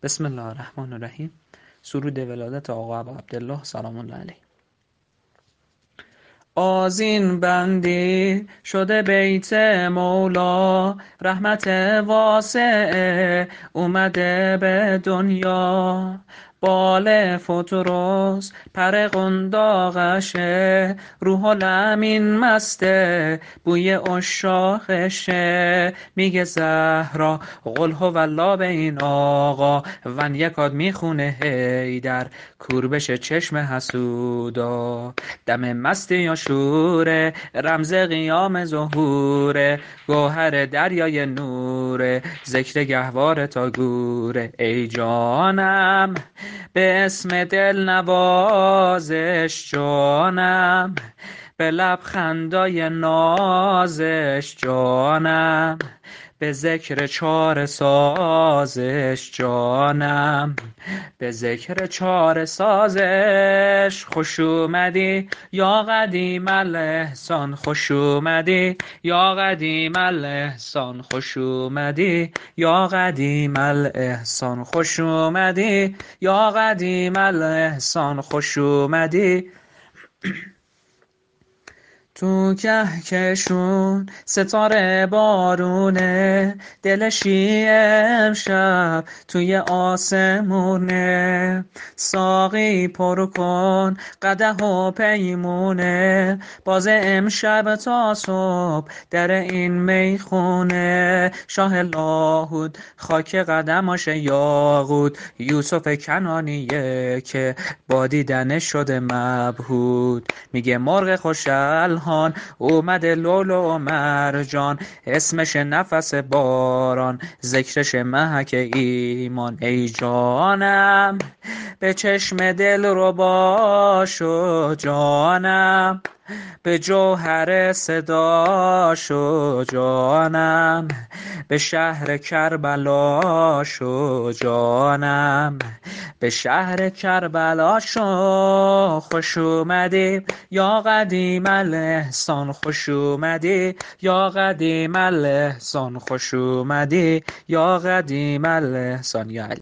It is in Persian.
بسم الله الرحمن الرحیم. سرود ولادت آقا ابا عبدالله سلام الله علیه. آذین بندی شده بیت مولا، رحمت واسعه اومده به دنیا. بال فطروس پر قنداقشه، روح الامین مسته بوی عشاقشه. میگه زهرا قل هو الله به این آقا، ون یکاد میخونه هیدر کور بشه چشم حسودا. دم مستی یا شوره، رمز قیام ظهوره، گوهر دریای نوره، ذکر گهواره تا گوره. ای جانم به اسم دل نوازش، جانم به لبخندای نازش، جانم به ذکر چاره سازش، جانم به ذکر چاره سازش. خوش اومدی یا قدیم الاحسان، خوش اومدی یا قدیم الاحسان، خوش اومدی یا قدیم الاحسان، خوش اومدی یا قدیم الاحسان، خوش اومدی. تو کهکشون ستاره بارونه، دل شیعه امشب توی آسمونه. ساقی پر کن قدح و پیمونه، باز امشب تا صبح در این میخونه. شاه لاهود خاک قدماش یاقوت، یوسف کنانیه که با دیدنش شده مبهوت. میگه مرغ خوش الحان اومده لولو و مرجان، اسمش نفس باران، ذکرش محک ایمان. ای جانم به چشم دل رو باشو، جانم به جوهر صدا شو، جانم به شهر کربلا شو، جانم به شهر کربلا شو. خوش اومدی یا قدیم الاحسان، خوش اومدی یا قدیم الاحسان، خوش اومدی یا قدیم الاحسان. یا علی.